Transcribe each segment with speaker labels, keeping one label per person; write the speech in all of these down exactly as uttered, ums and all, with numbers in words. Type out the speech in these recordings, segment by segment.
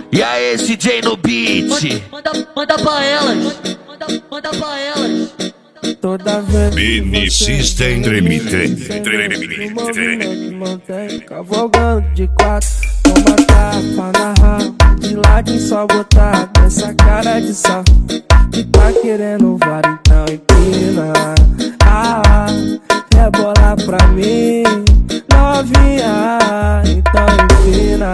Speaker 1: E aí, C J no beat.
Speaker 2: Manda, manda pra elas, manda, manda pra elas.
Speaker 3: Toda vez
Speaker 4: Mini System Limited.
Speaker 3: Cavalgando de quatro, toma tapa na raba, de ladinho só botar essa cara de safo. Que tá querendo var, então empina. Ah, rebola pra mim, novinha, então empina.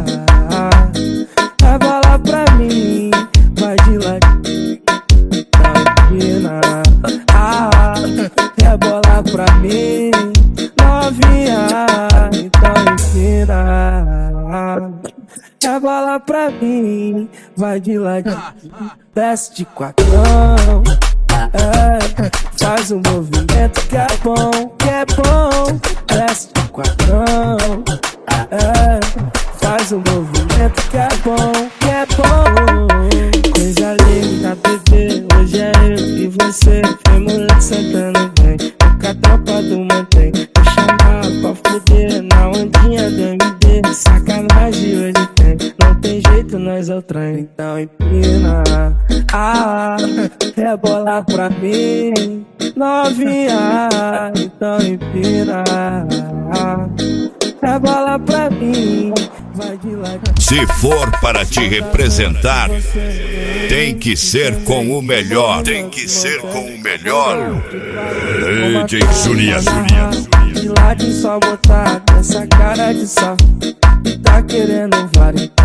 Speaker 3: Rebola pra mim, vai de ladinho, então empina. Ah, rebola pra mim, novinha, então empina. Rebola pra mim, vai de ladinho, desce de quatrão. É, faz um movimento que é bom, que é bom. Desce de quatrão. É, faz um movimento que é bom, que é bom. Coisa linda, bebê, hoje é eu e você. Foi moleque sentando bem, com a tropa do mantém. Vou chamar pra fuder na ondinha do M D. Sacanagem hoje tem, não tem jeito, nós é o trem. Então empina, ah, rebola pra mim, novinha, então empina. Rebola pra mim, vai de lá.
Speaker 4: Se for para te representar, tem que ser com o melhor. Tem que ser com o melhor. D J Julia, Julia.
Speaker 3: De ladinho só botar essa cara de safo. Tá querendo var.